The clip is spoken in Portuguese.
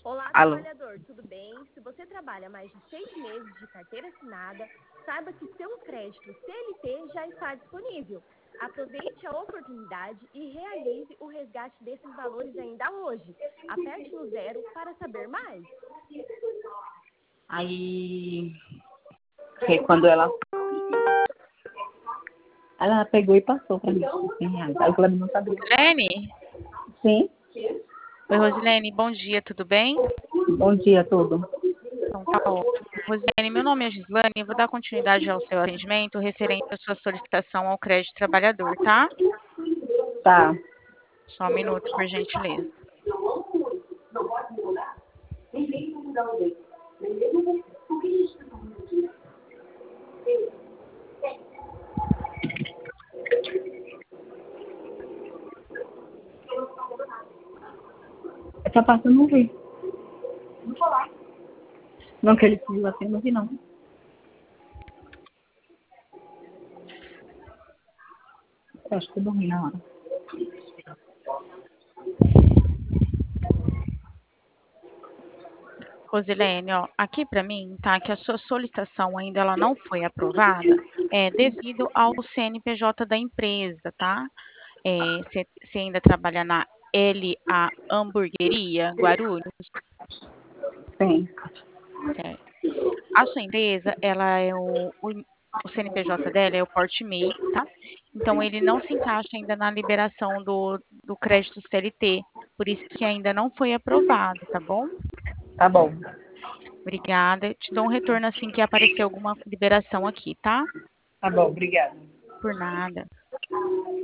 Olá, Alô? trabalhador, tudo bem? Se você trabalha mais de 6 meses de carteira assinada, saiba que seu crédito CLT já está disponível. Aproveite a oportunidade e realize o resgate desses valores ainda hoje. Aperte no 0 para saber mais. Aí, foi quando ela pegou e passou para mim, R$ 100. Aí eu não sabia. Rosilene? Sim, Oi, Rosilene, bom dia, tudo bem? bom dia a todos. Então tá ótimo. Rosilene, meu nome é Gislane e vou dar continuidade ao seu atendimento referente à sua solicitação ao crédito trabalhador, tá? Tá. Só um minuto, por gentileza. Essa parte eu não vi. Não, que ele pediu assim, não vi não. Eu acho que eu dormi na hora. Rosilene, ó, aqui para mim tá que a sua solicitação ainda ela não foi aprovada, devido ao CNPJ da empresa, tá? Você ainda trabalha na LA Hamburgueria, Guarulhos? Sim. Certo. A sua empresa, ela é o CNPJ dela é o porte MEI, tá? Então, ele não se encaixa ainda na liberação do crédito CLT, por isso que ainda não foi aprovado, tá bom? Tá bom. Obrigada. Te dou um retorno assim que aparecer alguma liberação aqui, tá? Tá bom, obrigada. Por nada.